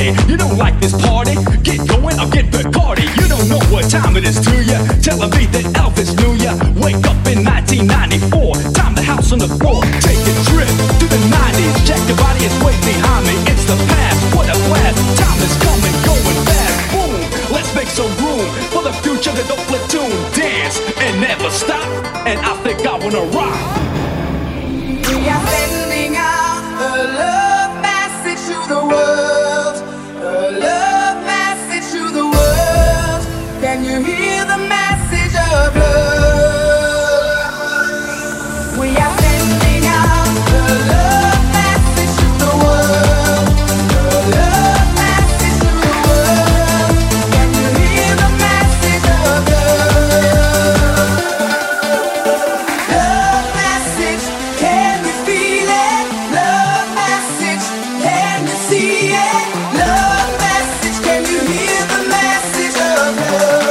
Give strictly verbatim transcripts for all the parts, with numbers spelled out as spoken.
party. You don't like this party? Get going or get Bacardi. You don't know what time it is to ya. Telling me that Elvis knew ya. Wake up in nineteen ninety-four. Time the house on the floor. Take a trip to the nineties. Check your body, it's way behind me. It's the past. What a blast. Time is coming, going fast. Boom. Let's make some room for the future that don't platoon. Dance and never stop. And I think I wanna rock. We are sending out a love message to the world. A love message to the world. Can you hear the message of love? We are sending out a love message to the world. A love message to the world. Can you hear the message of love? Love message, can you feel it? Love message, can you see it? Love message, can you hear the message of love?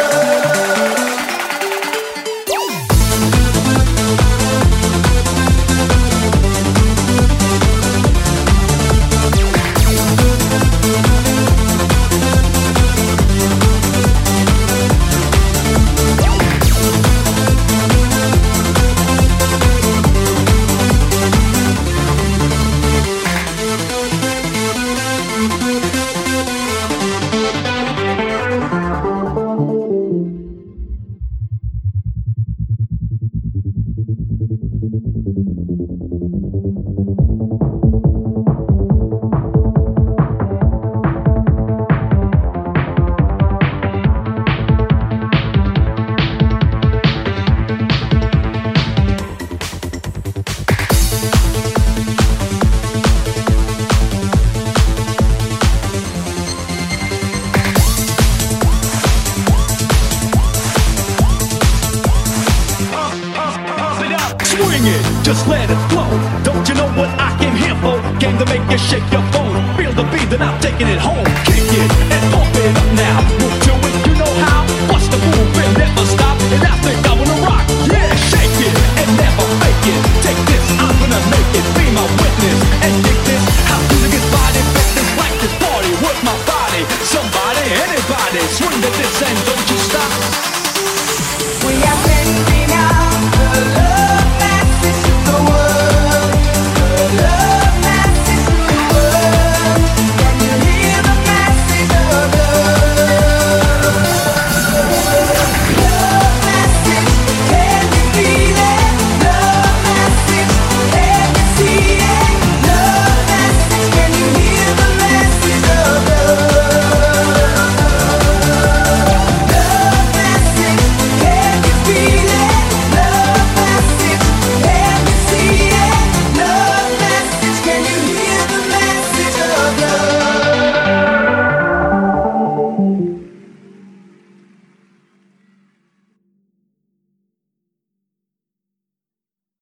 Swing it, just let it flow. Don't you know what I came here for? Came to make you shake your phone. Feel the beat, then I'm taking it home. Kick it and pump it up now. Move to it, you know how. Bust the move and never stop. And I think I wanna rock. Yeah, shake it and never fake it. Take this, I'm gonna make it. Be my witness and dig this. How to get body fitness like this party. Work my body, somebody, anybody. Swing to this and